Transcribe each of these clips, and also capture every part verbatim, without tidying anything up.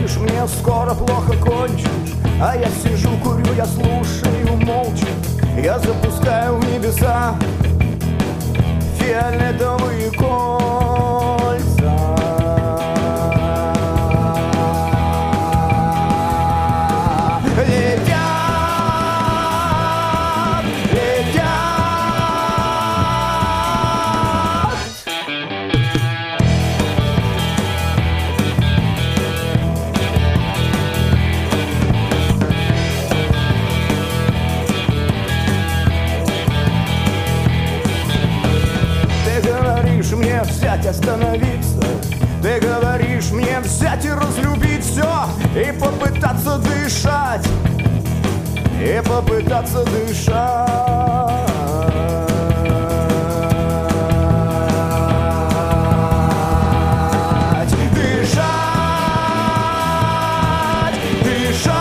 говоришь, мне скоро плохо кончишь, а я сижу, курю, я слушаю молча. Я запускаю в небеса фиолетовые кольца. Летят, летят. Ты говоришь мне взять, остановиться. Ты говоришь мне взять и разлюбить все, и попытаться дышать, и попытаться дышать. Дышать, дышать.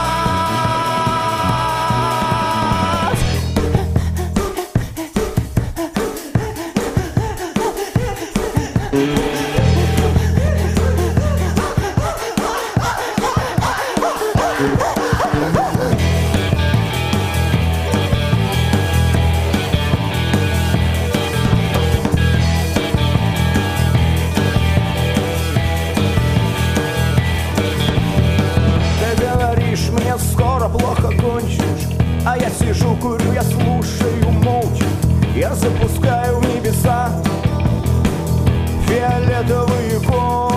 Мне скоро плохо кончишь, а я сижу, курю, я слушаю молча. Я запускаю в небеса фиолетовые кольца.